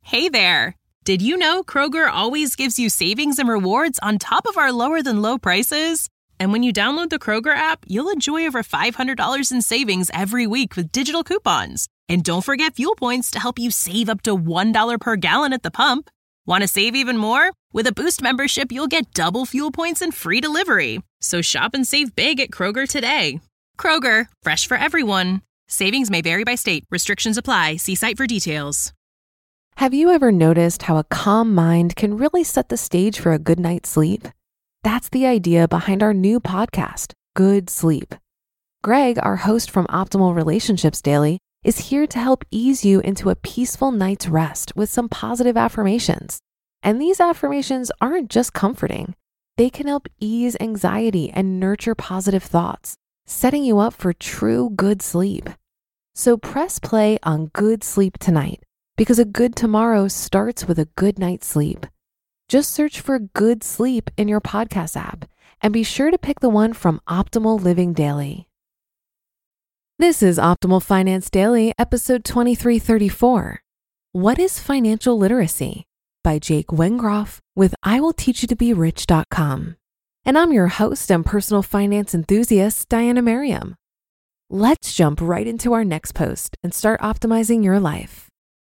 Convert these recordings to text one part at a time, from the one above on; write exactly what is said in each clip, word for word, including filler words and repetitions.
Hey there! Did you know Kroger always gives you savings and rewards on top of our lower-than-low prices? And when you download the Kroger app, you'll enjoy over five hundred dollars in savings every week with digital coupons. And don't forget fuel points to help you save up to one dollar per gallon at the pump. Want to save even more? With a Boost membership, you'll get double fuel points and free delivery. So shop and save big at Kroger today. Kroger, fresh for everyone. Savings may vary by state. Restrictions apply. See site for details. Have you ever noticed how a calm mind can really set the stage for a good night's sleep? That's the idea behind our new podcast, Good Sleep. Greg, our host from Optimal Relationships Daily, is here to help ease you into a peaceful night's rest with some positive affirmations. And these affirmations aren't just comforting. They can help ease anxiety and nurture positive thoughts, setting you up for true good sleep. So press play on Good Sleep tonight, because a good tomorrow starts with a good night's sleep. Just search for Good Sleep in your podcast app and be sure to pick the one from Optimal Living Daily. This is Optimal Finance Daily, episode twenty-three thirty-four. What is Financial Literacy? By Jake Wengroff with I will teach you to be rich dot com. And I'm your host and personal finance enthusiast, Diana Merriam. Let's jump right into our next post and start optimizing your life.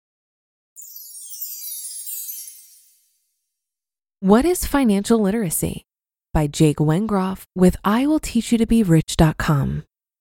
What is Financial Literacy? By Jake Wengroff with I will teach you to be rich dot com.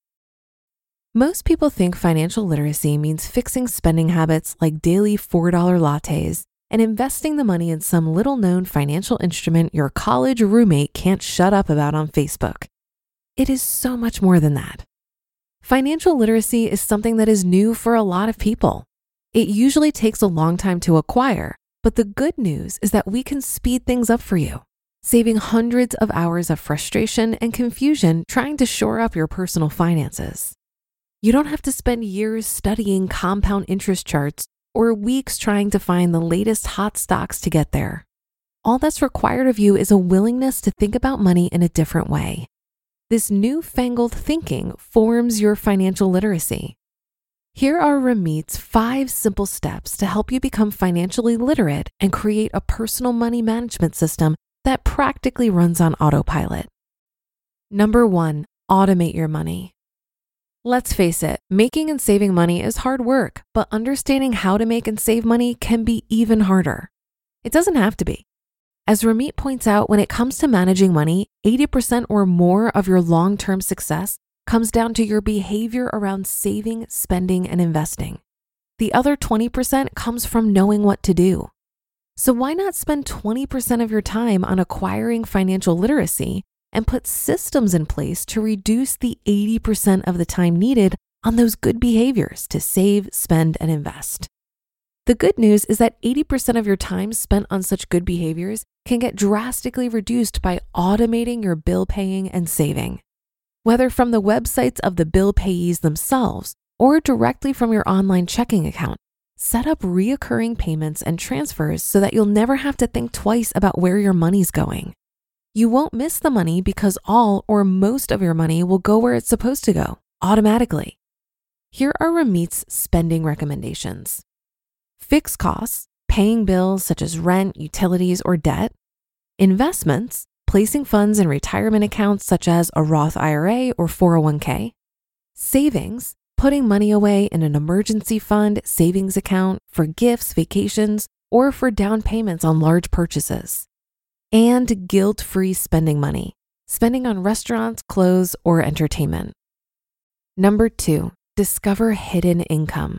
Most people think financial literacy means fixing spending habits like daily four dollar lattes and investing the money in some little-known financial instrument your college roommate can't shut up about on Facebook. It is so much more than that. Financial literacy is something that is new for a lot of people. It usually takes a long time to acquire, but the good news is that we can speed things up for you, saving hundreds of hours of frustration and confusion trying to shore up your personal finances. You don't have to spend years studying compound interest charts or weeks trying to find the latest hot stocks to get there. All that's required of you is a willingness to think about money in a different way. This newfangled thinking forms your financial literacy. Here are Ramit's five simple steps to help you become financially literate and create a personal money management system that practically runs on autopilot. Number one, automate your money. Let's face it, making and saving money is hard work, but understanding how to make and save money can be even harder. It doesn't have to be. As Ramit points out, when it comes to managing money, eighty percent or more of your long-term success comes down to your behavior around saving, spending, and investing. The other twenty percent comes from knowing what to do. So why not spend twenty percent of your time on acquiring financial literacy and put systems in place to reduce the eighty percent of the time needed on those good behaviors to save, spend, and invest? The good news is that eighty percent of your time spent on such good behaviors can get drastically reduced by automating your bill paying and saving. Whether from the websites of the bill payees themselves or directly from your online checking account, set up reoccurring payments and transfers so that you'll never have to think twice about where your money's going. You won't miss the money because all or most of your money will go where it's supposed to go, automatically. Here are Ramit's spending recommendations. Fixed costs, paying bills such as rent, utilities, or debt. Investments, placing funds in retirement accounts such as a Roth I R A or four oh one k. Savings, putting money away in an emergency fund, savings account, for gifts, vacations, or for down payments on large purchases. And guilt-free spending money, spending on restaurants, clothes, or entertainment. Number two, discover hidden income.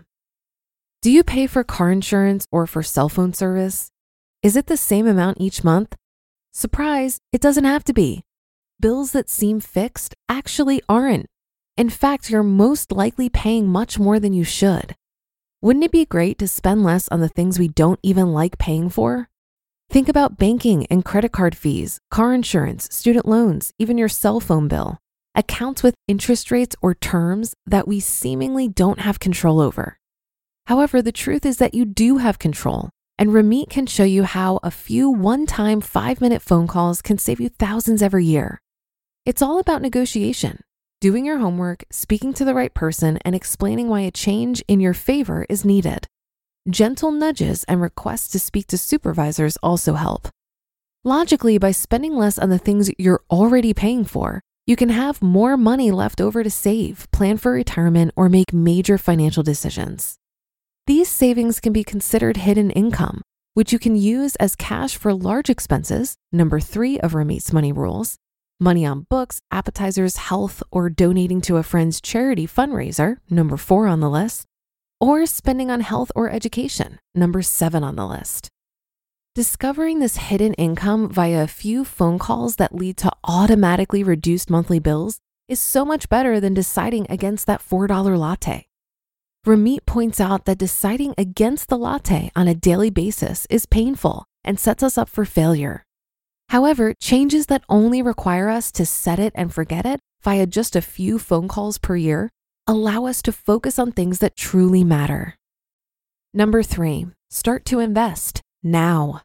Do you pay for car insurance or for cell phone service? Is it the same amount each month? Surprise, it doesn't have to be. Bills that seem fixed actually aren't. In fact, you're most likely paying much more than you should. Wouldn't it be great to spend less on the things we don't even like paying for? Think about banking and credit card fees, car insurance, student loans, even your cell phone bill, accounts with interest rates or terms that we seemingly don't have control over. However, the truth is that you do have control, and Ramit can show you how a few one-time five-minute phone calls can save you thousands every year. It's all about negotiation, doing your homework, speaking to the right person, and explaining why a change in your favor is needed. Gentle nudges and requests to speak to supervisors also help. Logically, by spending less on the things you're already paying for, you can have more money left over to save, plan for retirement, or make major financial decisions. These savings can be considered hidden income, which you can use as cash for large expenses, number three of Ramit's money rules, money on books, appetizers, health, or donating to a friend's charity fundraiser, number four on the list, or spending on health or education, number seven on the list. Discovering this hidden income via a few phone calls that lead to automatically reduced monthly bills is so much better than deciding against that four dollar latte. Ramit points out that deciding against the latte on a daily basis is painful and sets us up for failure. However, changes that only require us to set it and forget it via just a few phone calls per year allow us to focus on things that truly matter. Number three, start to invest now.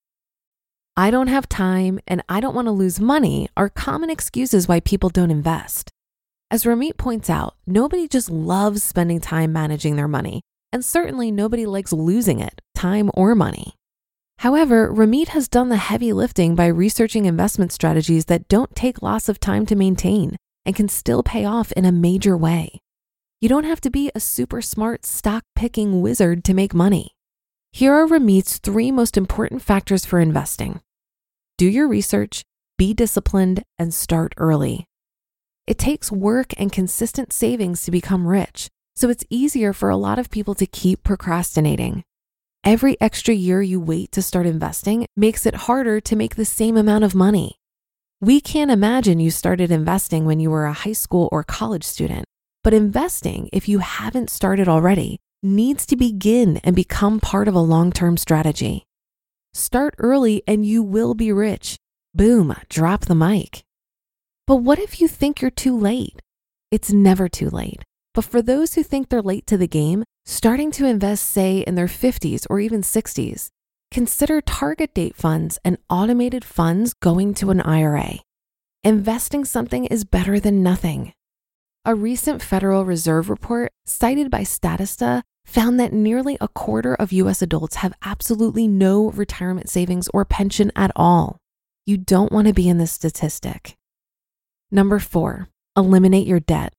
I don't have time and I don't want to lose money are common excuses why people don't invest. As Ramit points out, nobody just loves spending time managing their money, and certainly nobody likes losing it, time or money. However, Ramit has done the heavy lifting by researching investment strategies that don't take lots of time to maintain and can still pay off in a major way. You don't have to be a super smart stock picking wizard to make money. Here are Ramit's three most important factors for investing. Do your research, be disciplined, and start early. It takes work and consistent savings to become rich, so it's easier for a lot of people to keep procrastinating. Every extra year you wait to start investing makes it harder to make the same amount of money. We can't imagine you started investing when you were a high school or college student, but investing, if you haven't started already, needs to begin and become part of a long-term strategy. Start early and you will be rich. Boom, drop the mic. But what if you think you're too late? It's never too late. But for those who think they're late to the game, starting to invest, say, in their fifties or even sixties, consider target date funds and automated funds going to an I R A. Investing something is better than nothing. A recent Federal Reserve report cited by Statista found that nearly a quarter of U S adults have absolutely no retirement savings or pension at all. You don't want to be in this statistic. Number four, eliminate your debt.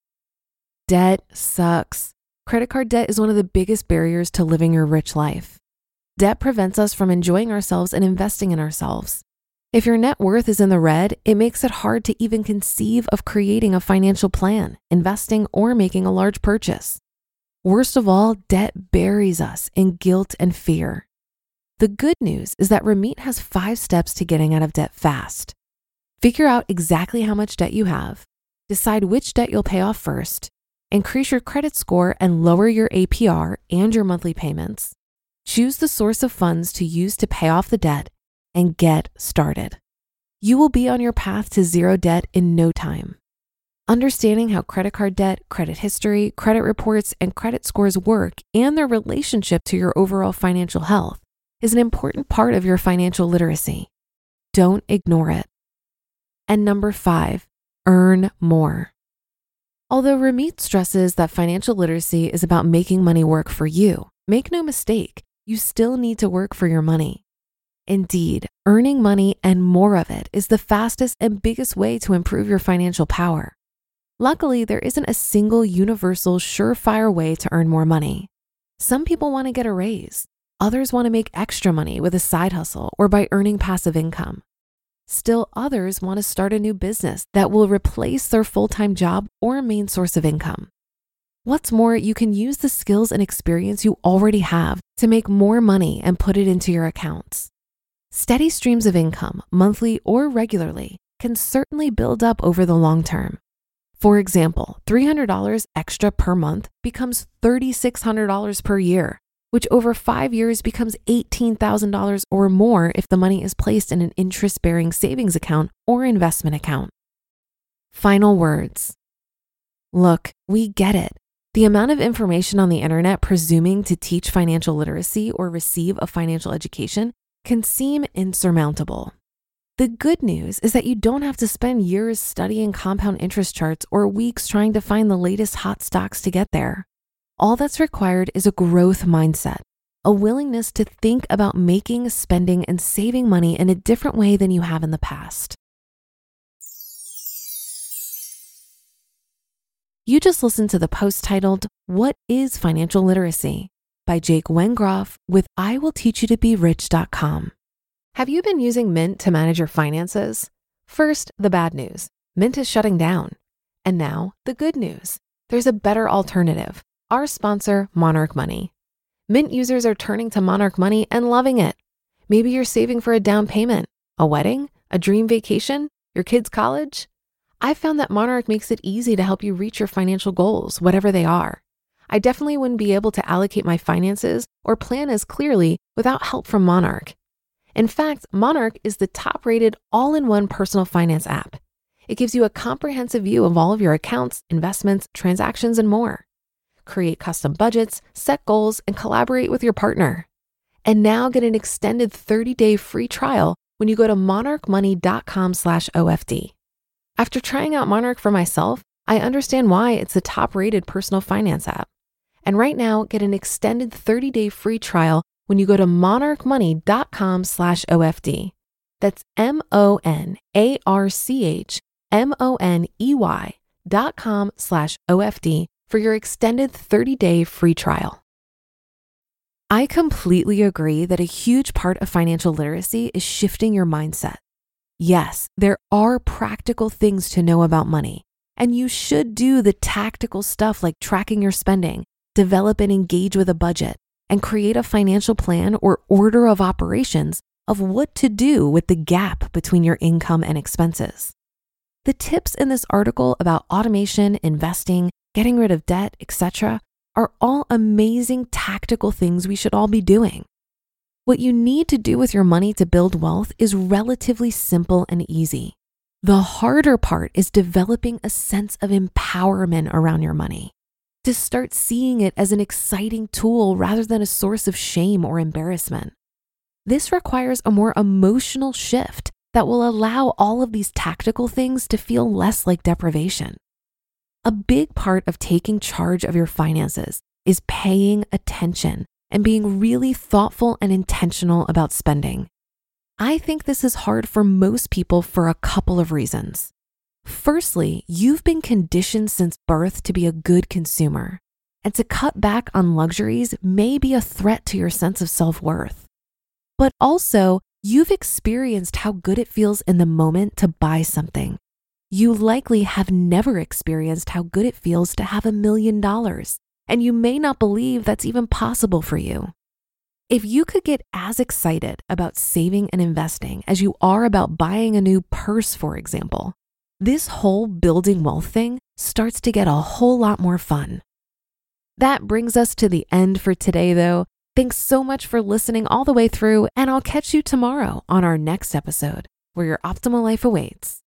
Debt sucks. Credit card debt is one of the biggest barriers to living your rich life. Debt prevents us from enjoying ourselves and investing in ourselves. If your net worth is in the red, it makes it hard to even conceive of creating a financial plan, investing, or making a large purchase. Worst of all, debt buries us in guilt and fear. The good news is that Ramit has five steps to getting out of debt fast. Figure out exactly how much debt you have, decide which debt you'll pay off first, increase your credit score and lower your A P R and your monthly payments, choose the source of funds to use to pay off the debt, and get started. You will be on your path to zero debt in no time. Understanding how credit card debt, credit history, credit reports, and credit scores work and their relationship to your overall financial health is an important part of your financial literacy. Don't ignore it. And number five, earn more. Although Ramit stresses that financial literacy is about making money work for you, make no mistake, you still need to work for your money. Indeed, earning money and more of it is the fastest and biggest way to improve your financial power. Luckily, there isn't a single universal surefire way to earn more money. Some people want to get a raise. Others want to make extra money with a side hustle or by earning passive income. Still others want to start a new business that will replace their full-time job or main source of income. What's more, you can use the skills and experience you already have to make more money and put it into your accounts. Steady streams of income, monthly or regularly, can certainly build up over the long term. For example, three hundred dollars extra per month becomes three thousand six hundred dollars per year, which over five years becomes eighteen thousand dollars or more if the money is placed in an interest-bearing savings account or investment account. Final words. Look, we get it. The amount of information on the internet presuming to teach financial literacy or receive a financial education can seem insurmountable. The good news is that you don't have to spend years studying compound interest charts or weeks trying to find the latest hot stocks to get there. All that's required is a growth mindset, a willingness to think about making, spending, and saving money in a different way than you have in the past. You just listened to the post titled, "What is Financial Literacy?" by Jake Wengroff with I will teach you to be rich dot com. Have you been using Mint to manage your finances? First, the bad news. Mint is shutting down. And now, the good news. There's a better alternative. Our sponsor, Monarch Money. Mint users are turning to Monarch Money and loving it. Maybe you're saving for a down payment, a wedding, a dream vacation, your kids' college. I found that Monarch makes it easy to help you reach your financial goals, whatever they are. I definitely wouldn't be able to allocate my finances or plan as clearly without help from Monarch. In fact, Monarch is the top-rated all-in-one personal finance app. It gives you a comprehensive view of all of your accounts, investments, transactions, and more. Create custom budgets, set goals, and collaborate with your partner. And now get an extended thirty-day free trial when you go to monarch money dot com slash O F D. After trying out Monarch for myself, I understand why it's the top-rated personal finance app. And right now, get an extended thirty-day free trial when you go to monarch money dot com slash O F D. That's M O N A R C H M O N E Y dot com slash O F D for your extended thirty-day free trial. I completely agree that a huge part of financial literacy is shifting your mindset. Yes, there are practical things to know about money, and you should do the tactical stuff like tracking your spending, develop and engage with a budget, and create a financial plan or order of operations of what to do with the gap between your income and expenses. The tips in this article about automation, investing, getting rid of debt, et cetera, are all amazing tactical things we should all be doing. What you need to do with your money to build wealth is relatively simple and easy. The harder part is developing a sense of empowerment around your money, to start seeing it as an exciting tool rather than a source of shame or embarrassment. This requires a more emotional shift that will allow all of these tactical things to feel less like deprivation. A big part of taking charge of your finances is paying attention and being really thoughtful and intentional about spending. I think this is hard for most people for a couple of reasons. Firstly, you've been conditioned since birth to be a good consumer, and to cut back on luxuries may be a threat to your sense of self-worth. But also, you've experienced how good it feels in the moment to buy something. You likely have never experienced how good it feels to have a million dollars, and you may not believe that's even possible for you. If you could get as excited about saving and investing as you are about buying a new purse, for example, this whole building wealth thing starts to get a whole lot more fun. That brings us to the end for today, though. Thanks so much for listening all the way through, and I'll catch you tomorrow on our next episode, where your optimal life awaits.